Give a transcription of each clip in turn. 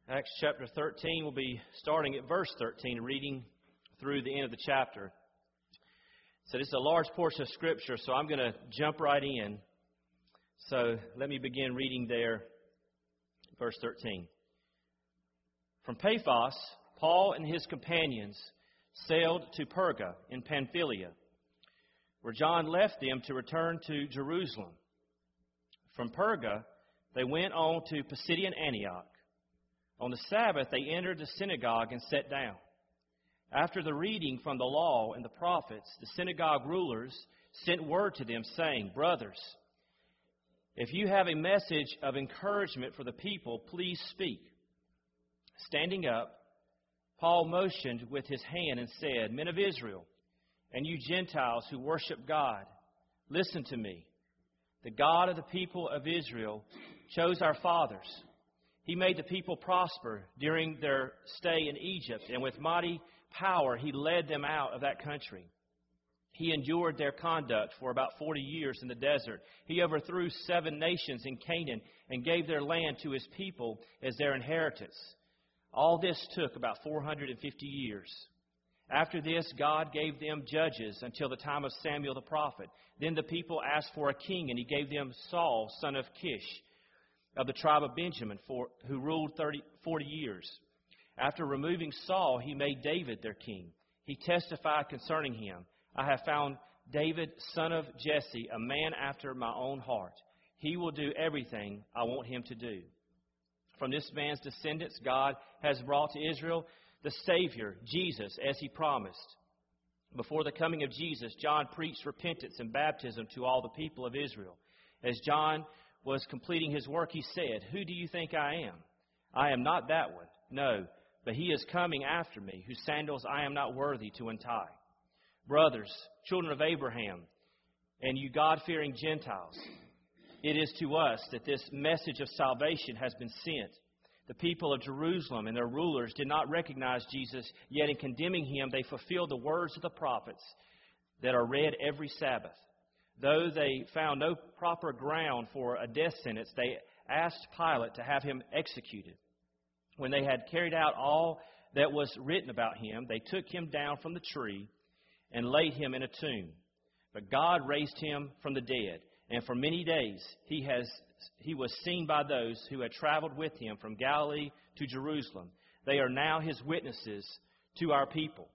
Acts chapter 13, we'll be starting at verse 13, reading through the end of the chapter. So this is a large portion of Scripture, so I'm going to jump right in. So let me begin reading there, verse 13. From Paphos, Paul and his companions sailed to Perga in Pamphylia, where John left them to return to Jerusalem. From Perga, they went on to Pisidian Antioch. On the Sabbath, they entered the synagogue and sat down. After the reading from the law and the prophets, the synagogue rulers sent word to them, saying, "Brothers, if you have a message of encouragement for the people, please speak." Standing up, Paul motioned with his hand and said, "Men of Israel, and you Gentiles who worship God, listen to me. The God of the people of Israel chose our fathers. He made the people prosper during their stay in Egypt, and with mighty power He led them out of that country. He endured their conduct for about 40 years in the desert. He overthrew 7 nations in Canaan and gave their land to His people as their inheritance. All this took about 450 years. After this, God gave them judges until the time of Samuel the prophet. Then the people asked for a king, and He gave them Saul, son of Kish, of the tribe of Benjamin, who ruled 40 years. After removing Saul, He made David their king. He testified concerning him, "I have found David, son of Jesse, a man after my own heart. He will do everything I want him to do." From this man's descendants, God has brought to Israel the Savior, Jesus, as He promised. Before the coming of Jesus, John preached repentance and baptism to all the people of Israel. As John was completing his work, he said, "Who do you think I am? I am not that one. No, but He is coming after me, whose sandals I am not worthy to untie. Brothers, children of Abraham, and you God-fearing Gentiles, it is to us that this message of salvation has been sent. The people of Jerusalem and their rulers did not recognize Jesus, yet in condemning Him, they fulfilled the words of the prophets that are read every Sabbath. Though they found no proper ground for a death sentence, they asked Pilate to have Him executed. When they had carried out all that was written about Him, they took Him down from the tree and laid Him in a tomb. But God raised Him from the dead, and for many days He was seen by those who had traveled with Him from Galilee to Jerusalem. They are now His witnesses to our people.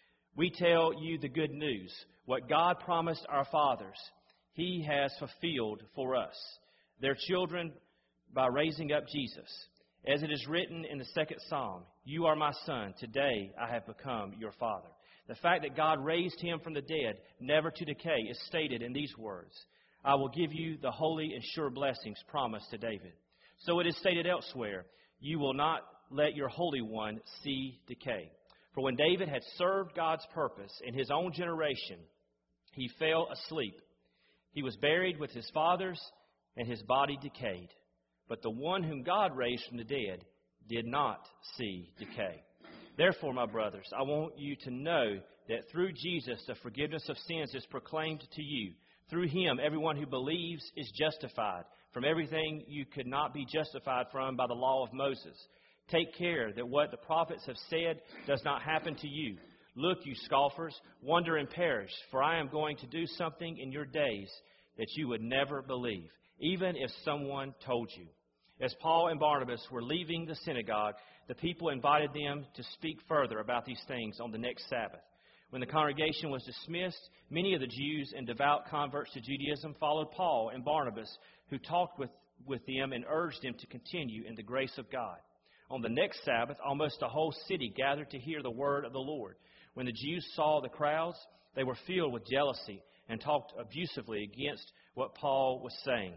We tell you the good news. What God promised our fathers, He has fulfilled for us, their children, by raising up Jesus. As it is written in the 2nd Psalm, "You are my son, today I have become your father." The fact that God raised Him from the dead, never to decay, is stated in these words, "I will give you the holy and sure blessings promised to David." So it is stated elsewhere, "You will not let your Holy One see decay." For when David had served God's purpose in his own generation, he fell asleep. He was buried with his fathers, and his body decayed. But the one whom God raised from the dead did not see decay. Therefore, my brothers, I want you to know that through Jesus the forgiveness of sins is proclaimed to you. Through Him, everyone who believes is justified from everything you could not be justified from by the law of Moses. Take care that what the prophets have said does not happen to you. Look, you scoffers, wonder and perish, for I am going to do something in your days that you would never believe, even if someone told you. As Paul and Barnabas were leaving the synagogue, the people invited them to speak further about these things on the next Sabbath. When the congregation was dismissed, many of the Jews and devout converts to Judaism followed Paul and Barnabas, who talked with them and urged them to continue in the grace of God. On the next Sabbath, almost the whole city gathered to hear the word of the Lord. When the Jews saw the crowds, they were filled with jealousy and talked abusively against what Paul was saying.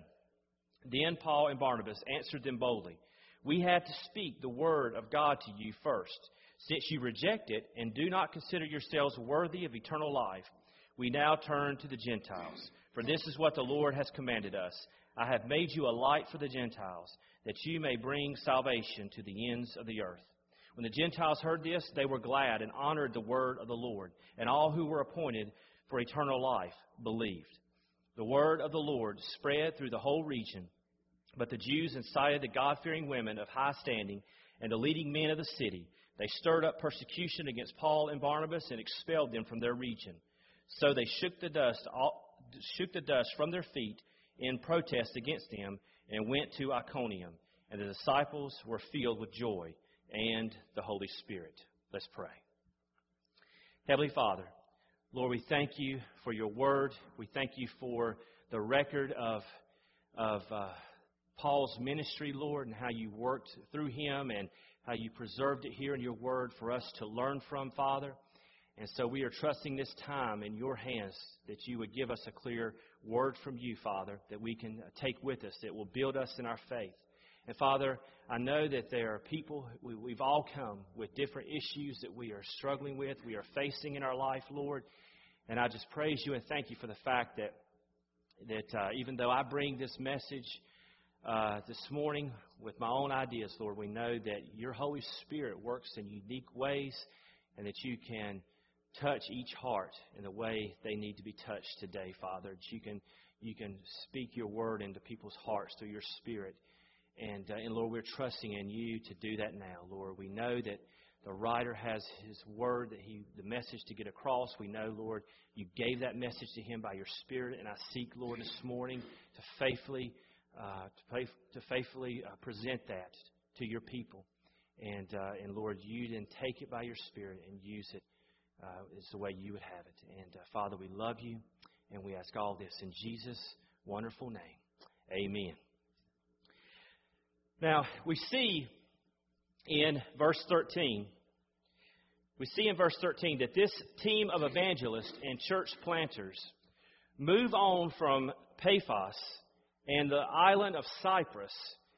Then Paul and Barnabas answered them boldly, "We had to speak the word of God to you first. Since you reject it and do not consider yourselves worthy of eternal life, we now turn to the Gentiles. For this is what the Lord has commanded us. I have made you a light for the Gentiles, that you may bring salvation to the ends of the earth." When the Gentiles heard this, they were glad and honored the word of the Lord, and all who were appointed for eternal life believed. The word of the Lord spread through the whole region, But the Jews incited the God-fearing women of high standing and the leading men of the city. They stirred up persecution against Paul and Barnabas and expelled them from their region. So they shook the dust from their feet in protest against them and went to Iconium. And the disciples were filled with joy and the Holy Spirit. Let's pray. Heavenly Father, Lord, we thank you for your word. We thank you for the record of Paul's ministry, Lord, and how you worked through him and how you preserved it here in your word for us to learn from, Father. And so we are trusting this time in your hands that you would give us a clear word from you, Father, that we can take with us, that will build us in our faith. And Father, I know that there are people, we've all come with different issues that we are struggling with, we are facing in our life, Lord. And I just praise you and thank you for the fact that even though I bring this message this morning with my own ideas, Lord, we know that your Holy Spirit works in unique ways and that you can touch each heart in the way they need to be touched today, Father. That you can speak your word into people's hearts through your Spirit. And Lord, we're trusting in you to do that now, Lord. We know that the writer has his word, the message to get across. We know, Lord, you gave that message to him by your Spirit. And I seek, Lord, this morning to faithfully present that to your people. And Lord, you then take it by your Spirit and use it as the way you would have it. And Father, we love you, and we ask all this in Jesus' wonderful name. Amen. Now, we see in verse 13 that this team of evangelists and church planters move on from Paphos and the island of Cyprus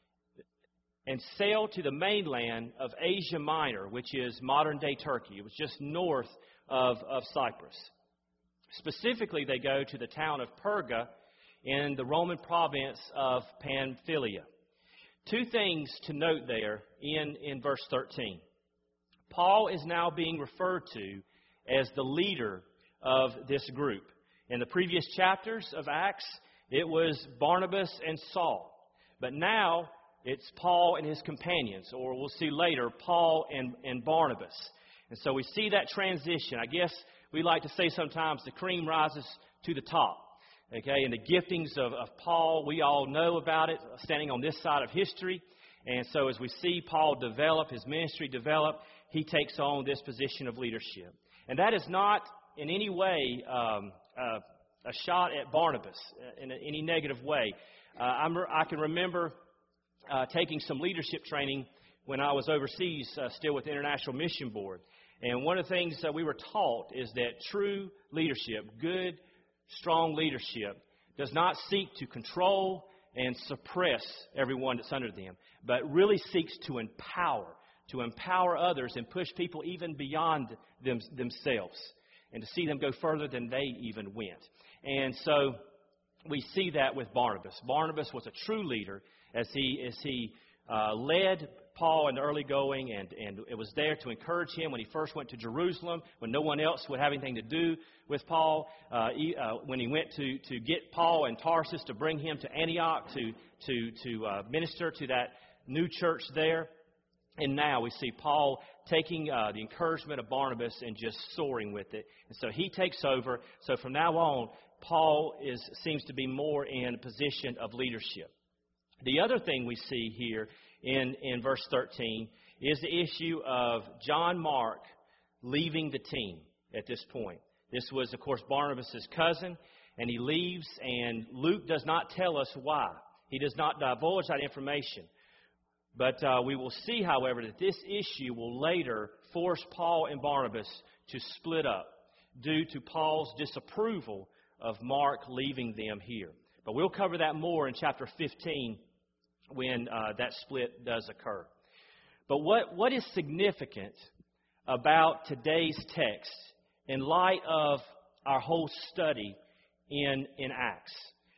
and sail to the mainland of Asia Minor, which is modern-day Turkey. It was just north of Cyprus. Specifically, they go to the town of Perga in the Roman province of Pamphylia. Two things to note there in verse 13. Paul is now being referred to as the leader of this group. In the previous chapters of Acts, it was Barnabas and Saul. But now it's Paul and his companions, or we'll see later, Paul and Barnabas. And so we see that transition. I guess we like to say sometimes the cream rises to the top. Okay, and the giftings of Paul, we all know about it, standing on this side of history. And so as we see Paul develop, his ministry develop, he takes on this position of leadership. And that is not in any way a shot at Barnabas in any negative way. I can remember taking some leadership training when I was overseas, still with the International Mission Board. And one of the things that we were taught is that true leadership, good, strong leadership, does not seek to control and suppress everyone that's under them, but really seeks to empower others and push people even beyond themselves and to see them go further than they even went. And so we see that with Barnabas. Barnabas was a true leader as he led Paul in the early going, and it was there to encourage him when he first went to Jerusalem, when no one else would have anything to do with Paul, when he went to get Paul in Tarsus to bring him to Antioch to minister to that new church there. And now we see Paul taking the encouragement of Barnabas and just soaring with it. And so he takes over. So from now on, Paul seems to be more in a position of leadership. The other thing we see here in verse 13 is the issue of John Mark leaving the team at this point. This was, of course, Barnabas' cousin, and he leaves, and Luke does not tell us why. He does not divulge that information. But we will see, however, that this issue will later force Paul and Barnabas to split up due to Paul's disapproval of Mark leaving them here. But we'll cover that more in chapter 15 when that split does occur. But what is significant about today's text in light of our whole study in Acts?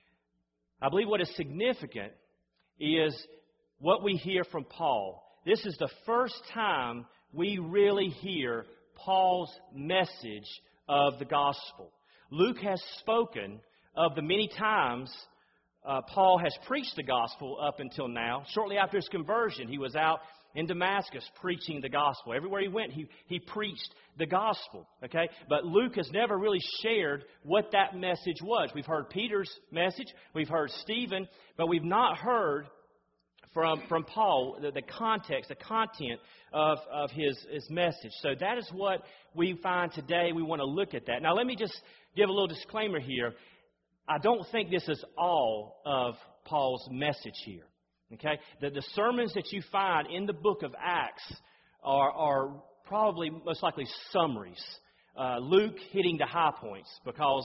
I believe what is significant is what we hear from Paul. This is the first time we really hear Paul's message of the gospel. Luke has spoken of the many times Paul has preached the gospel up until now. Shortly after his conversion, he was out in Damascus preaching the gospel. Everywhere he went, he preached the gospel. Okay, but Luke has never really shared what that message was. We've heard Peter's message, we've heard Stephen, but we've not heard from Paul the context, the content of his message. So that is what we find today. We want to look at that. Now, let me just give a little disclaimer here. I don't think this is all of Paul's message here. Okay, the sermons that you find in the book of Acts are probably most likely summaries. Luke hitting the high points, because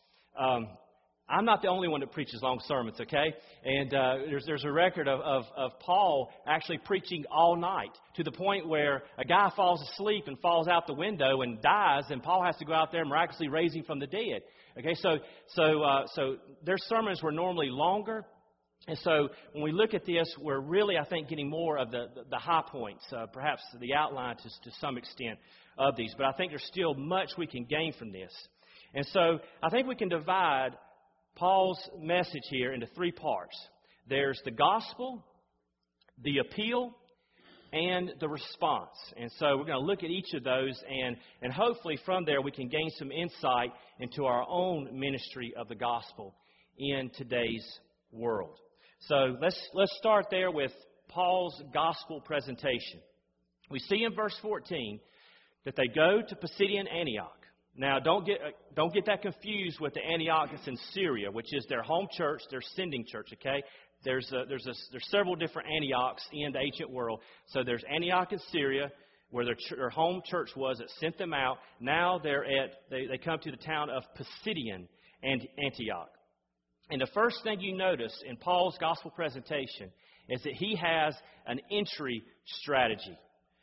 I'm not the only one that preaches long sermons. Okay, and there's a record of Paul actually preaching all night, to the point where a guy falls asleep and falls out the window and dies, and Paul has to go out there and miraculously raise him from the dead. Okay, so their sermons were normally longer. And so when we look at this, we're really, I think, getting more of the high points, perhaps the outline to some extent of these. But I think there's still much we can gain from this. And so I think we can divide Paul's message here into three parts. There's the gospel, the appeal, and the response. And so we're going to look at each of those, and hopefully from there we can gain some insight into our own ministry of the gospel in today's world. So let's start there with Paul's gospel presentation. We see in verse 14 that they go to Pisidian Antioch. Now, don't get that confused with the Antioch that's in Syria, which is their home church, their sending church. Okay, there's several different Antiochs in the ancient world. So there's Antioch in Syria, where their home church was that sent them out. Now they come to the town of Pisidian Antioch. And the first thing you notice in Paul's gospel presentation is that he has an entry strategy.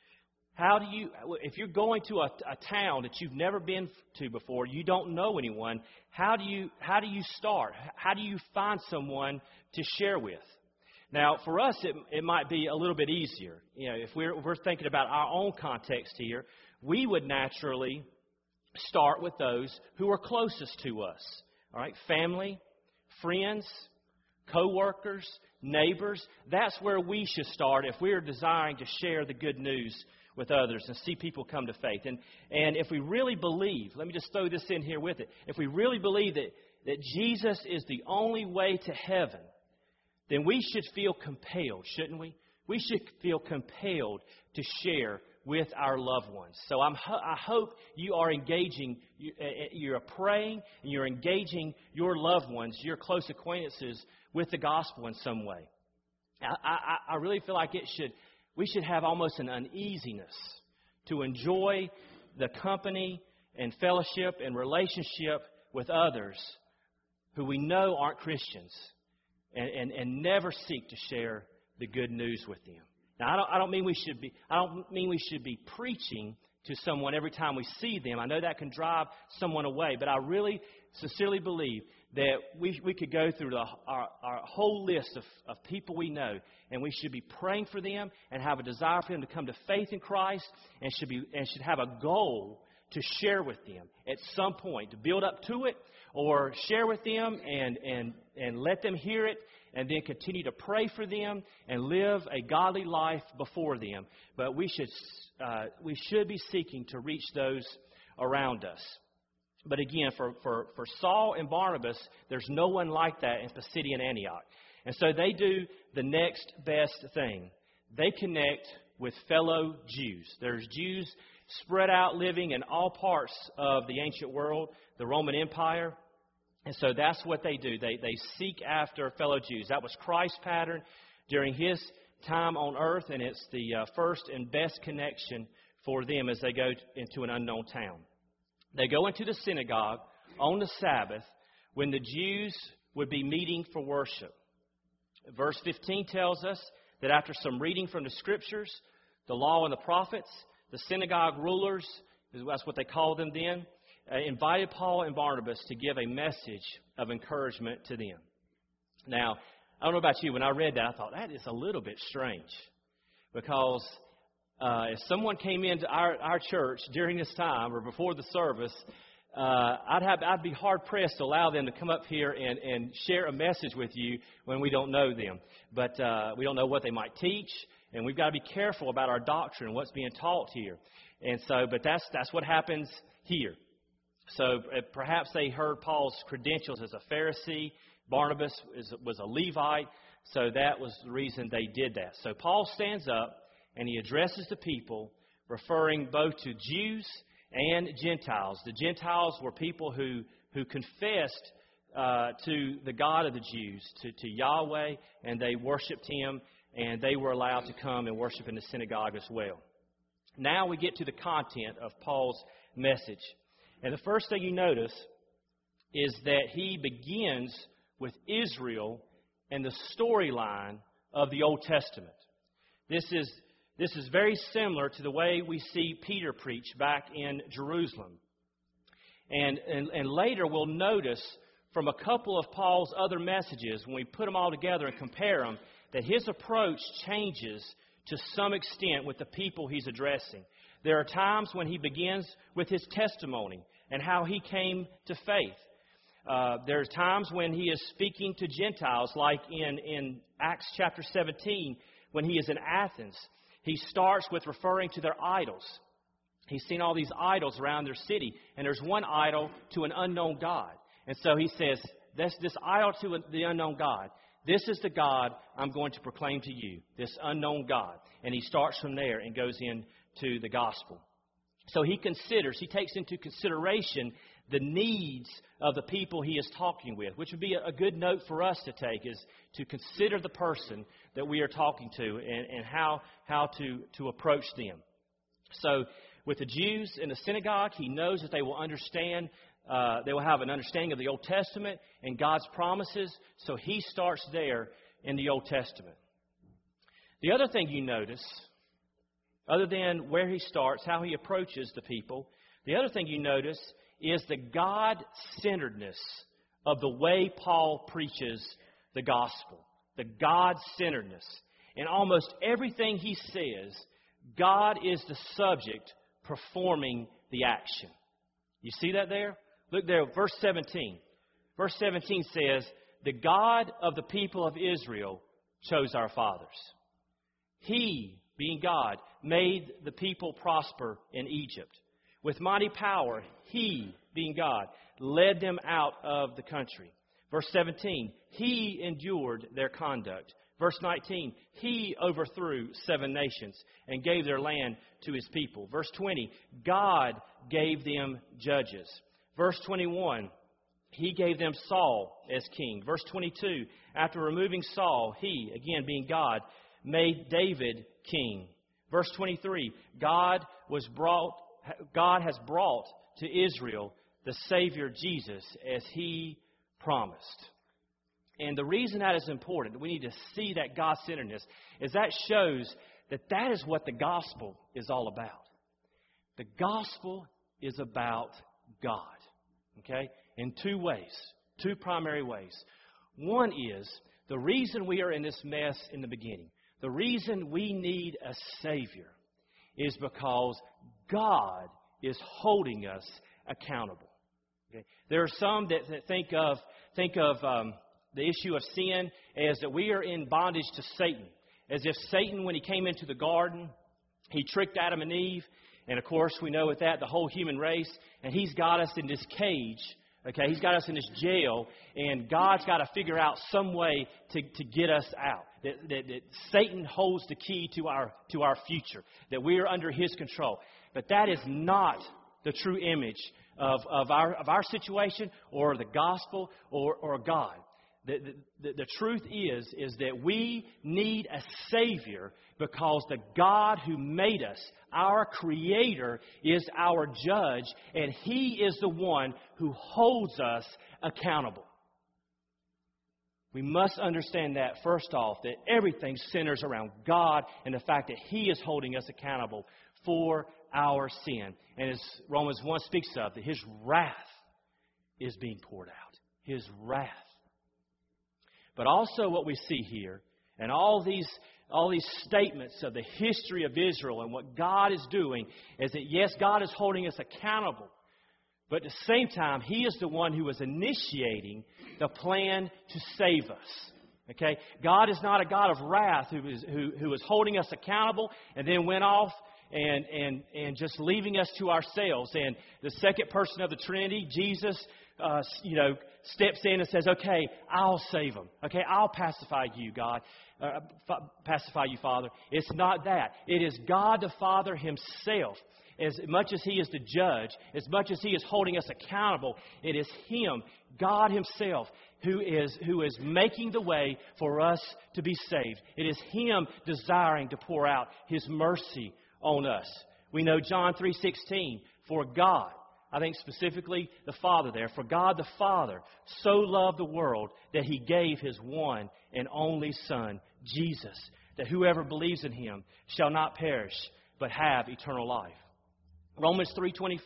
If you're going to a town that you've never been to before, you don't know anyone, how do you start? How do you find someone to share with? Now, for us, it might be a little bit easier. You know, if we're thinking about our own context here, we would naturally start with those who are closest to us. All right, family, friends, co-workers, neighbors. That's where we should start if we're desiring to share the good news with others and see people come to faith. And if we really believe, let me just throw this in here with it, if we really believe that Jesus is the only way to heaven, then we should feel compelled, shouldn't we? We should feel compelled to share with our loved ones. So I hope you are engaging, you're praying, and you're engaging your loved ones, your close acquaintances, with the gospel in some way. I really feel like we should have almost an uneasiness to enjoy the company and fellowship and relationship with others who we know aren't Christians, and never seek to share the good news with them. Now, I don't mean we should be preaching to someone every time we see them. I know that can drive someone away, but I really sincerely believe that we could go through our whole list of people we know, and we should be praying for them and have a desire for them to come to faith in Christ, and should have a goal to share with them at some point, to build up to it, or share with them and let them hear it, and then continue to pray for them and live a godly life before them. But we should be seeking to reach those around us. But again, for Saul and Barnabas, there's no one like that in Pisidian Antioch. And so they do the next best thing. They connect with fellow Jews. There's Jews spread out living in all parts of the ancient world, the Roman Empire. And so that's what they do. They seek after fellow Jews. That was Christ's pattern during His time on earth, and it's the first and best connection for them as they go into an unknown town. They go into the synagogue on the Sabbath when the Jews would be meeting for worship. Verse 15 tells us that after some reading from the Scriptures, the law and the prophets, the synagogue rulers, that's what they called them then, invited Paul and Barnabas to give a message of encouragement to them. Now, I don't know about you, when I read that, I thought, that is a little bit strange. Because if someone came into our church during this time or before the service I'd be hard-pressed to allow them to come up here and share a message with you when we don't know them. But we don't know what they might teach, and we've got to be careful about our doctrine and what's being taught here. And so, but that's what happens here. So perhaps they heard Paul's credentials as a Pharisee. Barnabas was a Levite, so that was the reason they did that. So Paul stands up and he addresses the people, referring both to Jews and Gentiles. The Gentiles were people who confessed to the God of the Jews, to Yahweh, and they worshipped Him, and they were allowed to come and worship in the synagogue as well. Now we get to the content of Paul's message. And the first thing you notice is that he begins with Israel and the storyline of the Old Testament. This is very similar to the way we see Peter preach back in Jerusalem. And later we'll notice from a couple of Paul's other messages, when we put them all together and compare them, that his approach changes to some extent with the people he's addressing. There are times when he begins with his testimony and how he came to faith. There's times when he is speaking to Gentiles, like in Acts chapter 17, when he is in Athens. He starts with referring to their idols. He's seen all these idols around their city, and there's one idol to an unknown God. And so he says, this idol to the unknown God, this is the God I'm going to proclaim to you, this unknown God. And he starts from there and goes into the gospel. So he takes into consideration the needs of the people he is talking with, which would be a good note for us to take, is to consider the person that we are talking to and how to approach them. So with the Jews in the synagogue, he knows that they will understand, they will have an understanding of the Old Testament and God's promises, so he starts there in the Old Testament. The other thing you notice, other than where he starts, how he approaches the people, the other thing you notice is the God-centeredness of the way Paul preaches the gospel. The God-centeredness. In almost everything he says, God is the subject performing the action. You see that there? Look there, verse 17. Verse 17 says, the God of the people of Israel chose our fathers. He, being God, made the people prosper in Egypt. With mighty power, He, being God, led them out of the country. Verse 17, He endured their conduct. Verse 19, He overthrew 7 nations and gave their land to His people. Verse 20, God gave them judges. Verse 21, He gave them Saul as king. Verse 22, after removing Saul, He, again being God, made David king. Verse 23, God has brought to Israel the Savior Jesus as He promised. And the reason that is important, we need to see that God-centeredness, is that shows that is what the gospel is all about. The gospel is about God, okay, in 2 ways, 2 primary ways. One is the reason we are in this mess in the beginning, the reason we need a Savior is because God is holding us accountable. Okay? There are some that think of the issue of sin as that we are in bondage to Satan, as if Satan, when he came into the garden, he tricked Adam and Eve, and of course we know with that the whole human race, and he's got us in this cage. Okay, he's got us in this jail, and God's got to figure out some way to get us out. That Satan holds the key to our future, that we are under his control. But that is not the true image of our situation or the gospel or God. The truth is that we need a Savior because the God who made us, our Creator, is our judge, and He is the one who holds us accountable. We must understand that, first off, that everything centers around God and the fact that He is holding us accountable for our sin. And as Romans 1 speaks of, that His wrath is being poured out. His wrath. But also what we see here, and all these statements of the history of Israel and what God is doing, is that yes, God is holding us accountable, But at the same time, He is the one who is initiating the plan to save us. Okay? God is not a God of wrath who is holding us accountable and then went off and just leaving us to ourselves. And the second person of the Trinity, Jesus, steps in and says, okay, I'll save them. Okay, I'll pacify you, God. Pacify you, Father. It's not that. It is God the Father Himself. As much as He is the judge, as much as He is holding us accountable, it is Him, God Himself, who is making the way for us to be saved. It is Him desiring to pour out His mercy on us. We know John 3:16, for God, I think specifically the Father there, for God the Father so loved the world that He gave His one and only Son, Jesus, that whoever believes in Him shall not perish, but have eternal life. Romans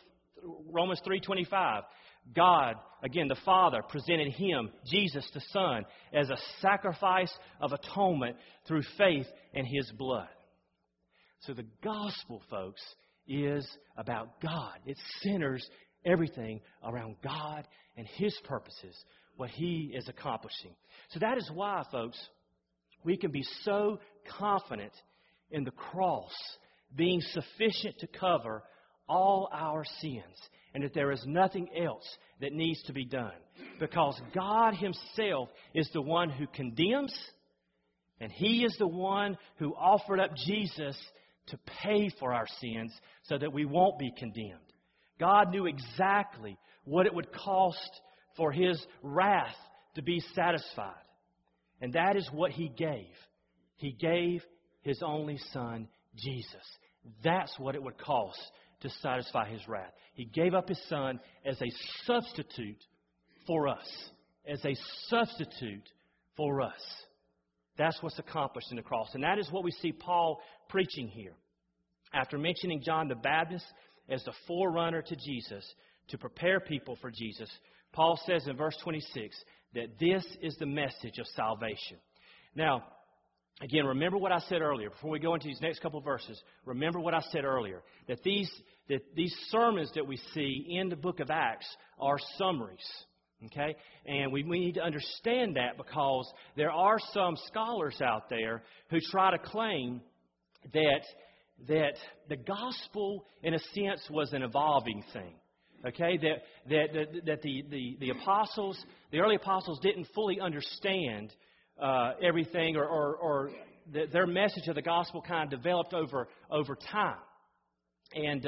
3:25, God, again, the Father, presented Him, Jesus the Son, as a sacrifice of atonement through faith in His blood. So the gospel, folks, is about God. It centers everything around God and His purposes, what He is accomplishing. So that is why, folks, we can be so confident in the cross being sufficient to cover all our sins, and that there is nothing else that needs to be done. Because God Himself is the one who condemns, and He is the one who offered up Jesus to pay for our sins so that we won't be condemned. God knew exactly what it would cost for His wrath to be satisfied. And that is what He gave. He gave His only Son, Jesus. That's what it would cost to satisfy His wrath. He gave up His Son as a substitute for us. As a substitute for us. That's what's accomplished in the cross. And that is what we see Paul preaching here. After mentioning John the Baptist as the forerunner to Jesus, to prepare people for Jesus, Paul says in verse 26 that this is the message of salvation. Now, again, remember what I said earlier. Before we go into these next couple of verses, remember what I said earlier. That these sermons that we see in the book of Acts are summaries. Okay? And we need to understand that because there are some scholars out there who try to claim that the gospel, in a sense, was an evolving thing. Okay? That the apostles, the early apostles, didn't fully understand everything, or their message of the gospel kind of developed over time, and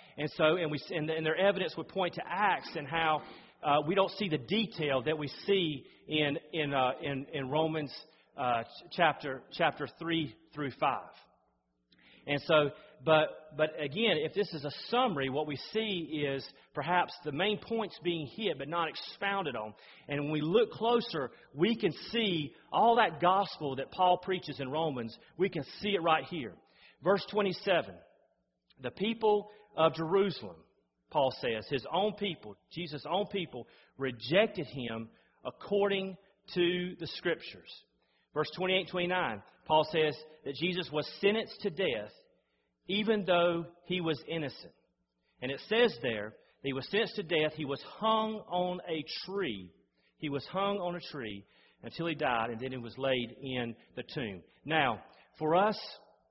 their evidence would point to Acts and how we don't see the detail that we see in Romans chapter 3 through 5, and so. But again, if this is a summary, what we see is perhaps the main points being hit but not expounded on. And when we look closer, we can see all that gospel that Paul preaches in Romans. We can see it right here. Verse 27, the people of Jerusalem, Paul says, His own people, Jesus' own people, rejected Him according to the Scriptures. Verse 28-29, Paul says that Jesus was sentenced to death even though He was innocent. And it says there, He was sentenced to death. He was hung on a tree. He was hung on a tree until He died, and then He was laid in the tomb. Now, for us,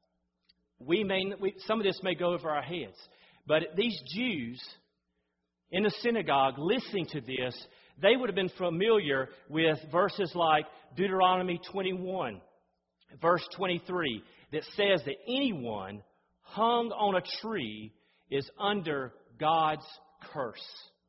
some of this may go over our heads, but these Jews in the synagogue listening to this, they would have been familiar with verses like Deuteronomy 21, verse 23, that says that anyone hung on a tree is under God's curse.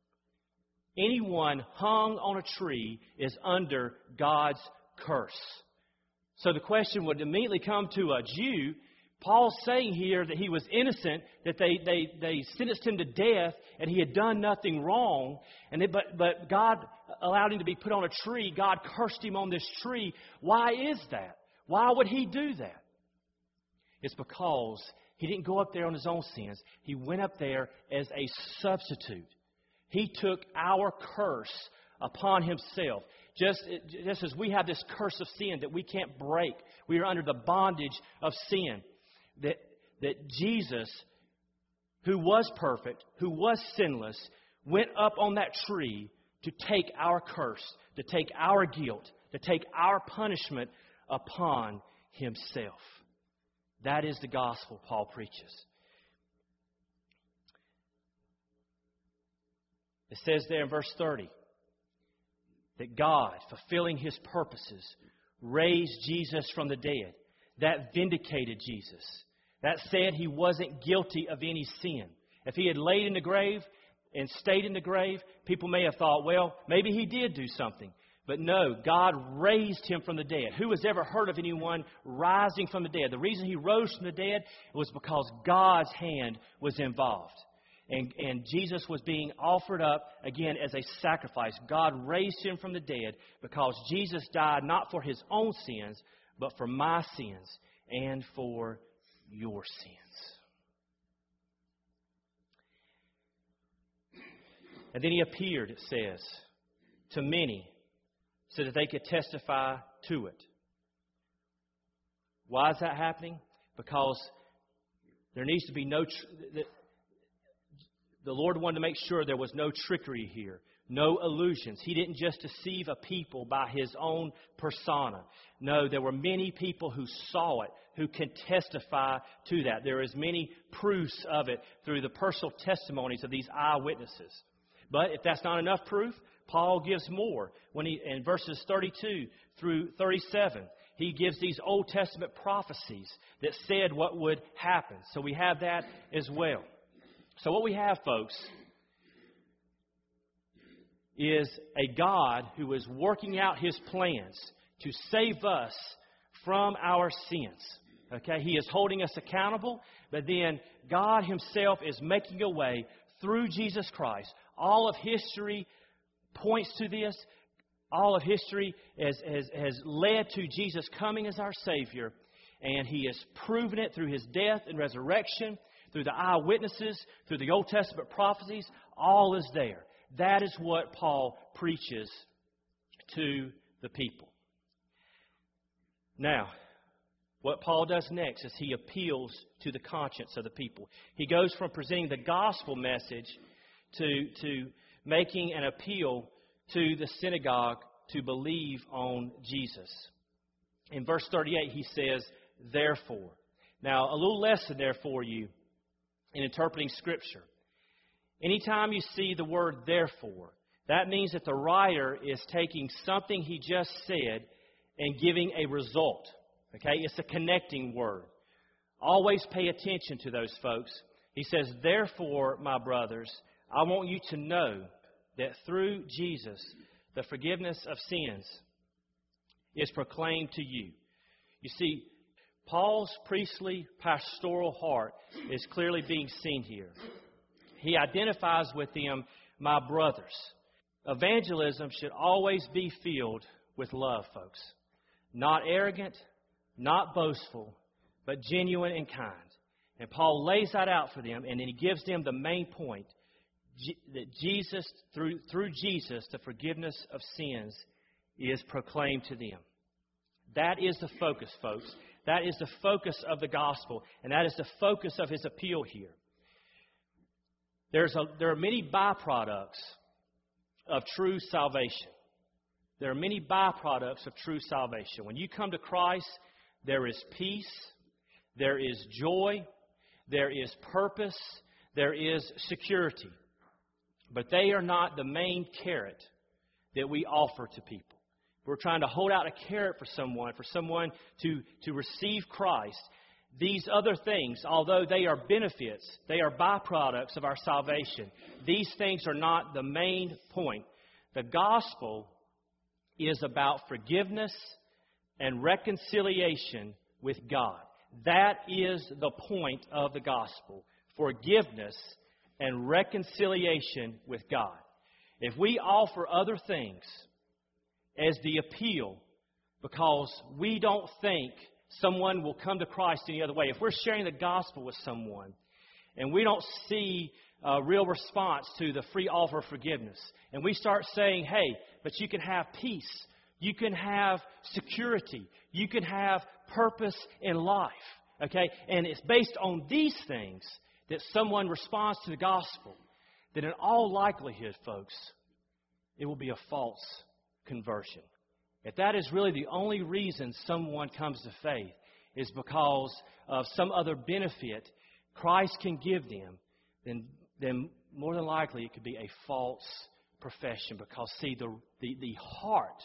Anyone hung on a tree is under God's curse. So the question would immediately come to a Jew. Paul's saying here that he was innocent, that they sentenced him to death, and he had done nothing wrong. But God allowed him to be put on a tree. God cursed him on this tree. Why is that? Why would He do that? It's because He didn't go up there on His own sins. He went up there as a substitute. He took our curse upon Himself. Just as we have this curse of sin that we can't break. We are under the bondage of sin. That Jesus, who was perfect, who was sinless, went up on that tree to take our curse, to take our guilt, to take our punishment upon Himself. That is the gospel Paul preaches. It says there in verse 30 that God, fulfilling His purposes, raised Jesus from the dead. That vindicated Jesus. That said He wasn't guilty of any sin. If He had laid in the grave and stayed in the grave, people may have thought, well, maybe He did do something. But no, God raised Him from the dead. Who has ever heard of anyone rising from the dead? The reason He rose from the dead was because God's hand was involved. And Jesus was being offered up, again, as a sacrifice. God raised Him from the dead because Jesus died not for His own sins, but for my sins and for your sins. And then He appeared, it says, to many so that they could testify to it. Why is that happening? Because there needs to be the Lord wanted to make sure there was no trickery here, no illusions. He didn't just deceive a people by His own persona. No, there were many people who saw it, who can testify to that. There is many proofs of it through the personal testimonies of these eyewitnesses. But if that's not enough proof, Paul gives more. When in verses 32 through 37, he gives these Old Testament prophecies that said what would happen. So we have that as well. So what we have, folks, is a God who is working out His plans to save us from our sins. Okay, He is holding us accountable, but then God Himself is making a way through Jesus Christ. All of history points to this. All of history has led to Jesus coming as our Savior, and He has proven it through His death and resurrection, through the eyewitnesses, through the Old Testament prophecies. All is there. That is what Paul preaches to the people. Now, what Paul does next is he appeals to the conscience of the people. He goes from presenting the gospel message to making an appeal to the synagogue to believe on Jesus. In verse 38, he says, therefore. Now, a little lesson there for you in interpreting Scripture. Anytime you see the word therefore, that means that the writer is taking something he just said and giving a result. Okay, it's a connecting word. Always pay attention to those folks. He says, therefore, my brothers, I want you to know that through Jesus, the forgiveness of sins is proclaimed to you. You see, Paul's priestly pastoral heart is clearly being seen here. He identifies with them, my brothers. Evangelism should always be filled with love, folks. Not arrogant, not boastful, but genuine and kind. And Paul lays that out for them, and then he gives them the main point, that Jesus, through Jesus, the forgiveness of sins is proclaimed to them. That is the focus, folks. That is the focus of the gospel, and that is the focus of his appeal here. There are many byproducts of true salvation. There are many byproducts of true salvation. When you come to Christ, there is peace, there is joy, there is purpose, there is security. But they are not the main carrot that we offer to people. We're trying to hold out a carrot for someone to receive Christ. These other things, although they are benefits, they are byproducts of our salvation. These things are not the main point. The gospel is about forgiveness and reconciliation with God. That is the point of the gospel. Forgiveness and reconciliation with God. If we offer other things as the appeal because we don't think someone will come to Christ any other way, if we're sharing the gospel with someone and we don't see a real response to the free offer of forgiveness, and we start saying, hey, but you can have peace, you can have security, you can have purpose in life, okay? And it's based on these things that someone responds to the gospel. then in all likelihood, folks, it will be a false conversion. If that is really the only reason someone comes to faith is because of some other benefit Christ can give them, then more than likely it could be a false profession. Because, see, the heart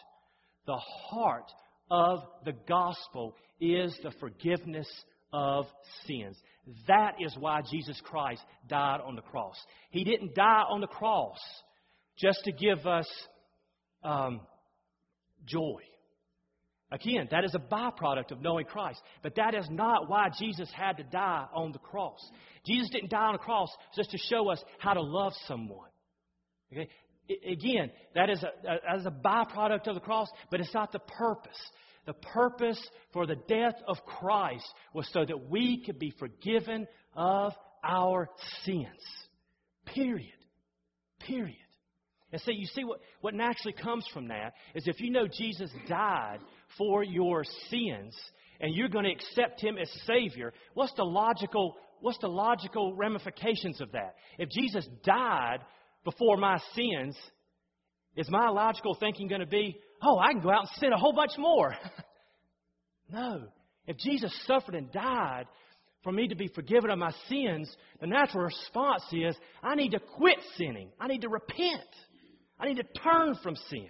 of the gospel is the forgiveness of sins. That is why Jesus Christ died on the cross. He didn't die on the cross just to give us joy. Again, that is a byproduct of knowing Christ. But that is not why Jesus had to die on the cross. Jesus didn't die on the cross just to show us how to love someone. Okay? Again, that is a byproduct of the cross, but it's not the purpose. The purpose for the death of Christ was so that we could be forgiven of our sins. Period. And so you see what naturally comes from that is if you know Jesus died for your sins and you're going to accept Him as Savior, what's the logical ramifications of that? If Jesus died before my sins, is my logical thinking going to be, oh, I can go out and sin a whole bunch more? No. If Jesus suffered and died for me to be forgiven of my sins, the natural response is, I need to quit sinning. I need to repent. I need to turn from sin.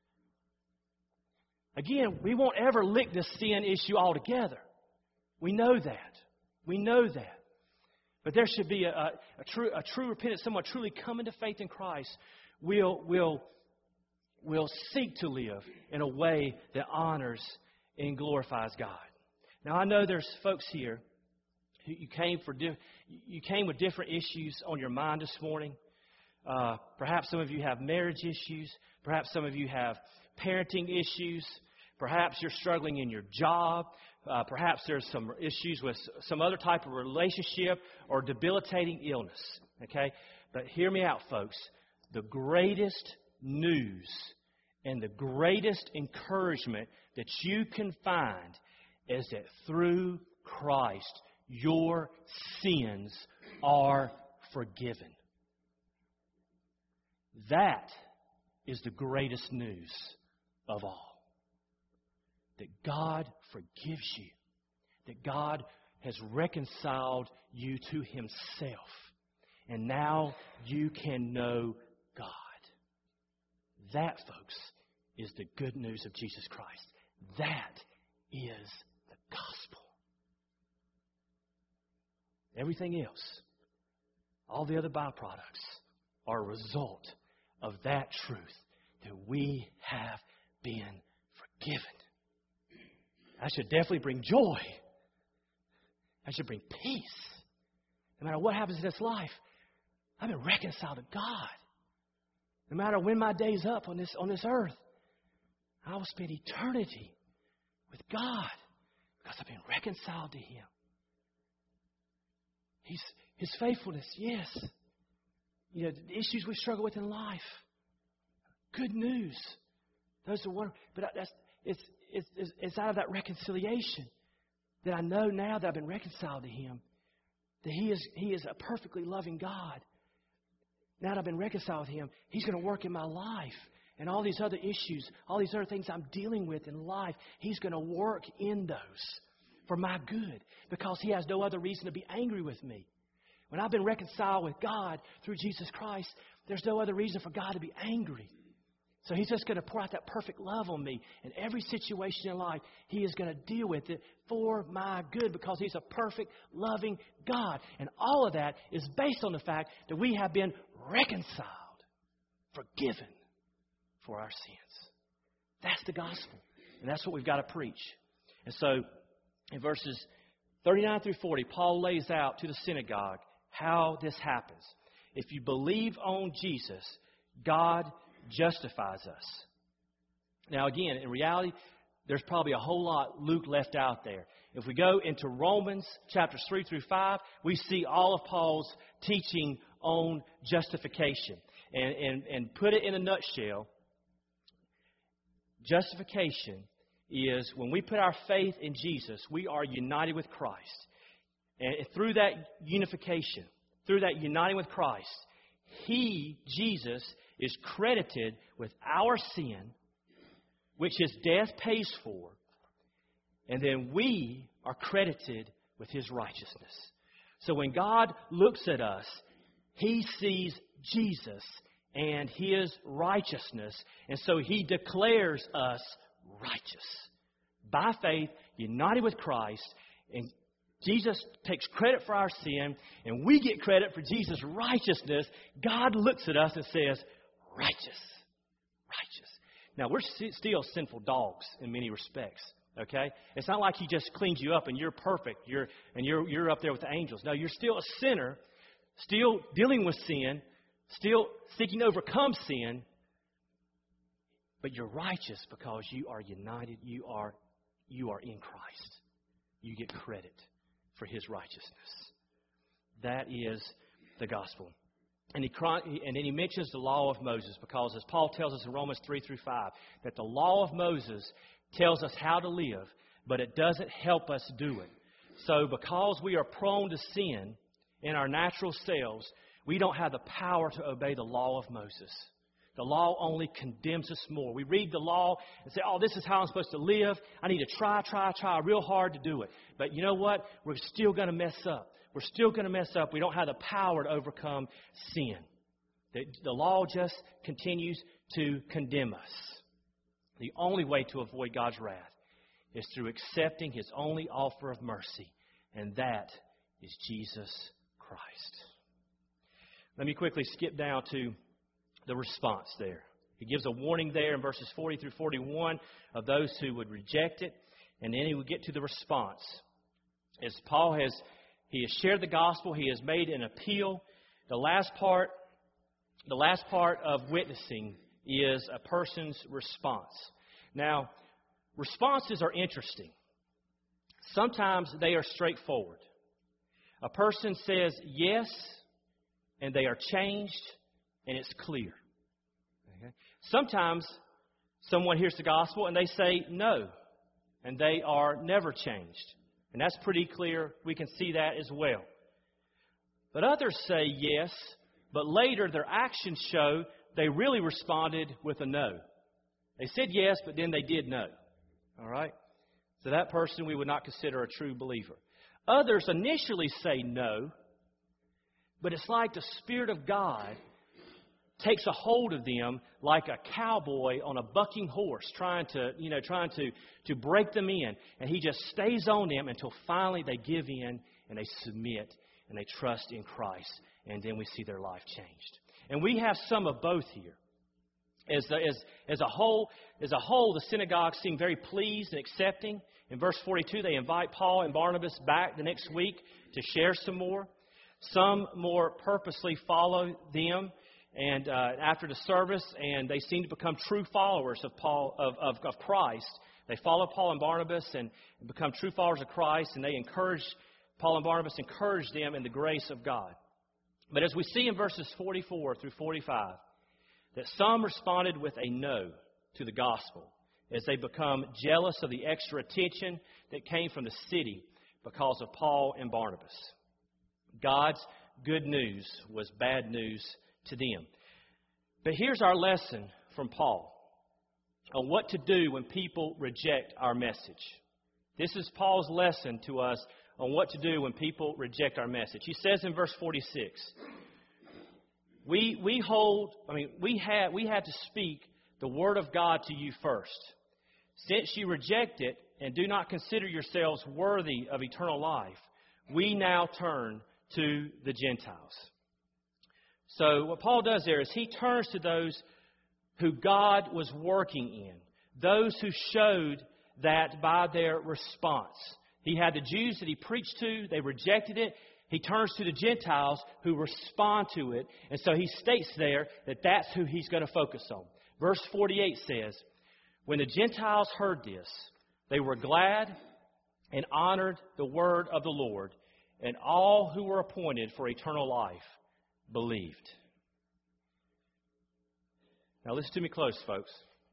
Again, we won't ever lick this sin issue altogether. We know that. But there should be a true repentance. Someone truly coming to faith in Christ will seek to live in a way that honors and glorifies God. Now, I know there's folks here who you came with different issues on your mind this morning. Perhaps some of you have marriage issues. Perhaps some of you have parenting issues. Perhaps you're struggling in your job. Perhaps there's some issues with some other type of relationship or debilitating illness. Okay? But hear me out, folks. The greatest news and the greatest encouragement that you can find is that through Christ, your sins are forgiven. That is the greatest news of all. That God forgives you. That God has reconciled you to Himself. And now you can know God. That, folks, is the good news of Jesus Christ. That is the gospel. Everything else, all the other byproducts, are a result of that truth, that we have been forgiven. That should definitely bring joy. That should bring peace. No matter what happens in this life, I've been reconciled to God. No matter when my day's up on this earth, I will spend eternity with God because I've been reconciled to Him. His faithfulness, yes. You know, the issues we struggle with in life. Good news. Those are wonderful. But it's out of that reconciliation that I know now that I've been reconciled to Him, that He is a perfectly loving God. Now that I've been reconciled with Him, He's going to work in my life. And all these other issues, all these other things I'm dealing with in life, He's going to work in those for my good, because He has no other reason to be angry with me. When I've been reconciled with God through Jesus Christ, there's no other reason for God to be angry. So He's just going to pour out that perfect love on me. In every situation in life, He is going to deal with it for my good, because He's a perfect, loving God. And all of that is based on the fact that we have been reconciled, forgiven for our sins. That's the gospel. And that's what we've got to preach. And so, in verses 39 through 40, Paul lays out to the synagogue how this happens. If you believe on Jesus, God justifies us. Now again, in reality, there's probably a whole lot Luke left out there. If we go into Romans chapters 3 through 5, we see all of Paul's teaching on justification. And put it in a nutshell, justification is when we put our faith in Jesus, we are united with Christ. And through that unification, through that uniting with Christ, He, Jesus, is credited with our sin, which His death pays for, and then we are credited with His righteousness. So when God looks at us, He sees Jesus and His righteousness, and so He declares us righteous. By faith, united with Christ, and Jesus takes credit for our sin, and we get credit for Jesus' righteousness. God looks at us and says, righteous, righteous. Now, we're still sinful dogs in many respects, okay? It's not like He just cleans you up and you're perfect, you're up there with the angels. No, you're still a sinner, still dealing with sin, still seeking to overcome sin, but you're righteous because you are united, you are in Christ. You get credit for His righteousness. That is the gospel. And then he mentions the law of Moses because, as Paul tells us in Romans 3-5, that the law of Moses tells us how to live, but it doesn't help us do it. So because we are prone to sin in our natural selves, we don't have the power to obey the law of Moses. The law only condemns us more. We read the law and say, oh, this is how I'm supposed to live. I need to try real hard to do it. But you know what? We're still going to mess up. We're still going to mess up. We don't have the power to overcome sin. The law just continues to condemn us. The only way to avoid God's wrath is through accepting His only offer of mercy, and that is Jesus Christ. Let me quickly skip down to the response there. He gives a warning there in verses 40-41 of those who would reject it, and then he would get to the response. As Paul has shared the gospel, he has made an appeal. The last part of witnessing is a person's response. Now, responses are interesting. Sometimes they are straightforward. A person says yes, and they are changed, and it's clear. Okay? Sometimes someone hears the gospel and they say no, and they are never changed. And that's pretty clear. We can see that as well. But others say yes, but later their actions show they really responded with a no. They said yes, but then they did no. All right? So that person we would not consider a true believer. Others initially say no, but it's like the Spirit of God takes a hold of them like a cowboy on a bucking horse trying to break them in. And he just stays on them until finally they give in and they submit and they trust in Christ. And then we see their life changed. And we have some of both here. As a whole, the synagogue seemed very pleased and accepting. In verse 42, they invite Paul and Barnabas back the next week to share some more. Some more purposely follow them and after the service, and they seem to become true followers of Christ. They follow Paul and Barnabas and become true followers of Christ, and Paul and Barnabas encourage them in the grace of God. But as we see in verses 44-45, that some responded with a no to the gospel as they become jealous of the extra attention that came from the city because of Paul and Barnabas. God's good news was bad news to them. But here's our lesson from Paul on what to do when people reject our message. This is Paul's lesson to us on what to do when people reject our message. He says in verse 46, we had to speak the word of God to you first. Since you reject it and do not consider yourselves worthy of eternal life, we now turn to the Gentiles. So what Paul does there is he turns to those who God was working in, those who showed that by their response. He had the Jews that he preached to, they rejected it. He turns to the Gentiles who respond to it. And so he states there that that's who he's going to focus on. Verse 48 says, when the Gentiles heard this, they were glad and honored the word of the Lord, and all who were appointed for eternal life believed. Now listen to me close, folks.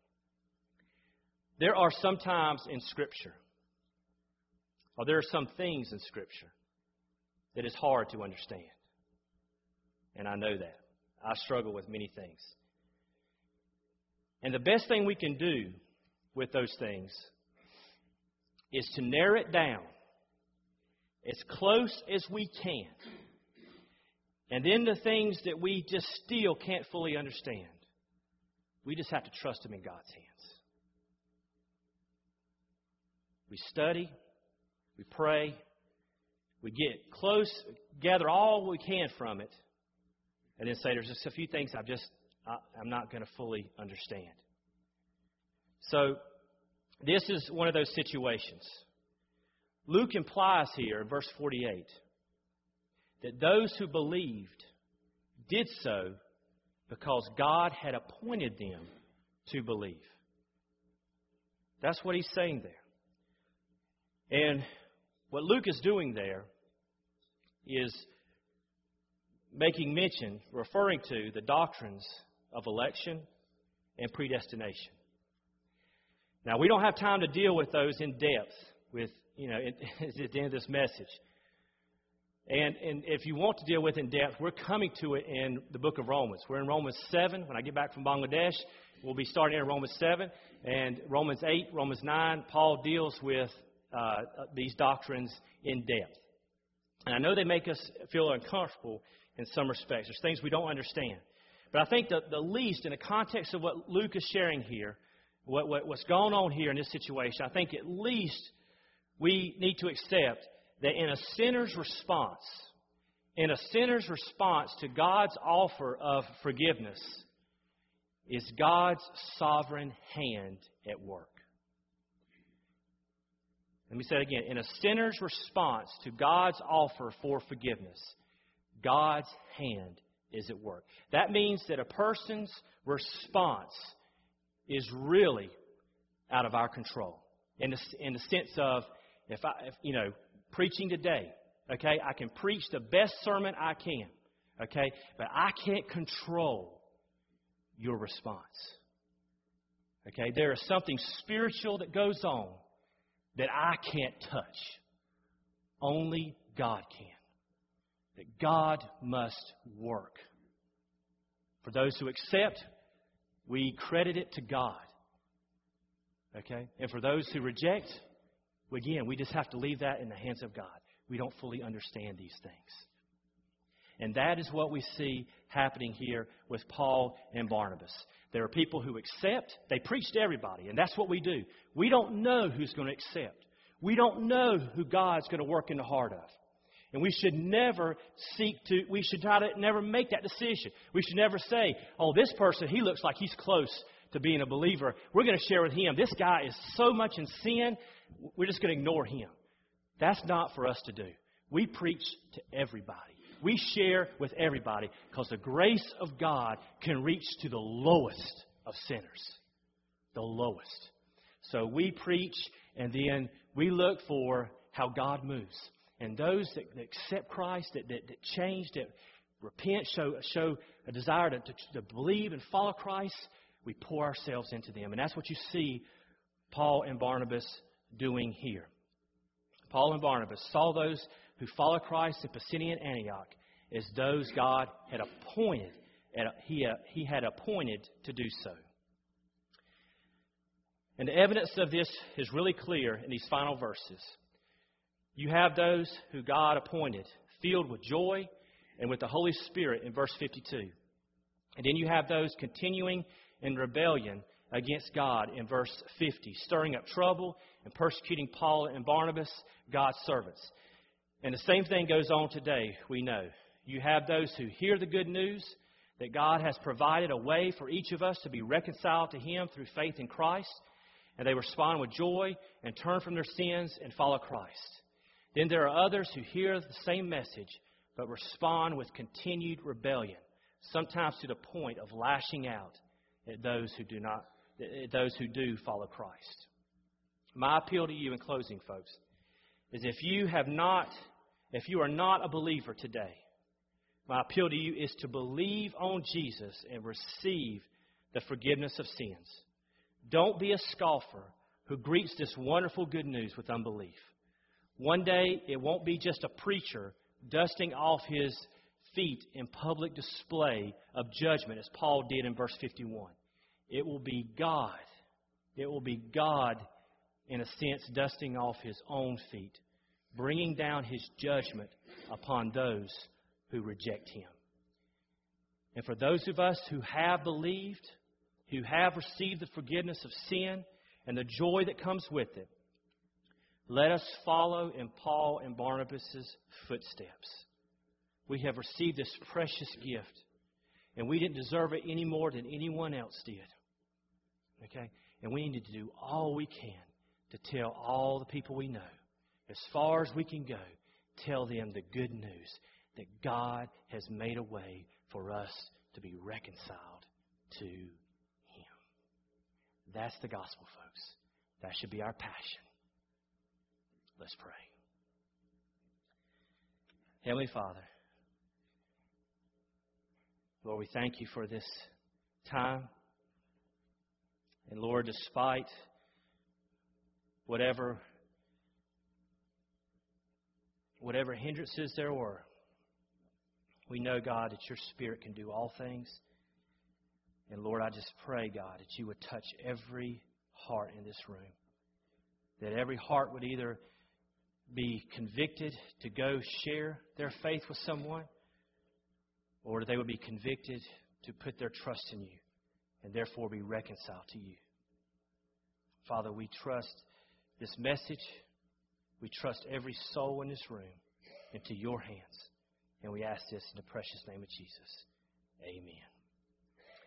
There are some times in Scripture, or there are some things in Scripture that is hard to understand. And I know that. I struggle with many things. And the best thing we can do with those things is to narrow it down as close as we can. And then the things that we just still can't fully understand, we just have to trust them in God's hands. We study, we pray, we get close, gather all we can from it, and then say there's just a few things I'm not going to fully understand. So this is one of those situations. Luke implies here in verse 48 that those who believed did so because God had appointed them to believe. That's what he's saying there. And what Luke is doing there is making mention, referring to the doctrines of election and predestination. Now, we don't have time to deal with those in depth at the end of this message. And if you want to deal with in depth, we're coming to it in the book of Romans. We're in Romans 7. When I get back from Bangladesh, we'll be starting in Romans 7. And Romans 8, Romans 9, Paul deals with these doctrines in depth. And I know they make us feel uncomfortable in some respects. There's things we don't understand. But I think the least, in the context of what Luke is sharing here, what's going on here in this situation, I think at least we need to accept that in a sinner's response to God's offer of forgiveness is God's sovereign hand at work. Let me say it again. In a sinner's response to God's offer for forgiveness, God's hand is at work. That means that a person's response is really out of our control. In the sense of, if preaching today, okay, I can preach the best sermon I can, okay, but I can't control your response. Okay, there is something spiritual that goes on that I can't touch. Only God can. That God must work. For those who accept, we credit it to God. Okay? And for those who reject, again, we just have to leave that in the hands of God. We don't fully understand these things. And that is what we see happening here with Paul and Barnabas. There are people who accept. They preach to everybody, and that's what we do. We don't know who's going to accept. We don't know who God's going to work in the heart of. And we should never try to never make that decision. We should never say, oh, this person, he looks like he's close to being a believer. We're going to share with him. This guy is so much in sin, we're just going to ignore him. That's not for us to do. We preach to everybody. We share with everybody because the grace of God can reach to the lowest of sinners. The lowest. So we preach, and then we look for how God moves. And those that accept Christ, that change, that repent, show a desire to believe and follow Christ, we pour ourselves into them. And that's what you see Paul and Barnabas doing here. Paul and Barnabas saw those who follow Christ in Pisidian Antioch as those God had appointed, he had appointed to do so. And the evidence of this is really clear in these final verses. You have those who God appointed, filled with joy and with the Holy Spirit in verse 52. And then you have those continuing in rebellion against God in verse 50, stirring up trouble and persecuting Paul and Barnabas, God's servants. And the same thing goes on today, we know. You have those who hear the good news that God has provided a way for each of us to be reconciled to Him through faith in Christ, and they respond with joy and turn from their sins and follow Christ. Then there are others who hear the same message but respond with continued rebellion, sometimes to the point of lashing out at those who do follow Christ. My appeal to you in closing, folks, is if you are not a believer today, my appeal to you is to believe on Jesus and receive the forgiveness of sins. Don't be a scoffer who greets this wonderful good news with unbelief. One day, it won't be just a preacher dusting off his feet in public display of judgment, as Paul did in verse 51. It will be God. It will be God, in a sense, dusting off His own feet, bringing down His judgment upon those who reject Him. And for those of us who have believed, who have received the forgiveness of sin and the joy that comes with it, let us follow in Paul and Barnabas' footsteps. We have received this precious gift, and we didn't deserve it any more than anyone else did. Okay? And we need to do all we can to tell all the people we know, as far as we can go, tell them the good news that God has made a way for us to be reconciled to Him. That's the gospel, folks. That should be our passion. Let's pray. Heavenly Father, Lord, we thank You for this time. And Lord, despite whatever hindrances there were, we know, God, that Your Spirit can do all things. And Lord, I just pray, God, that You would touch every heart in this room. That every heart would either be convicted to go share their faith with someone, or that they would be convicted to put their trust in You and therefore be reconciled to You. Father, we trust this message. We trust every soul in this room into Your hands. And we ask this in the precious name of Jesus. Amen.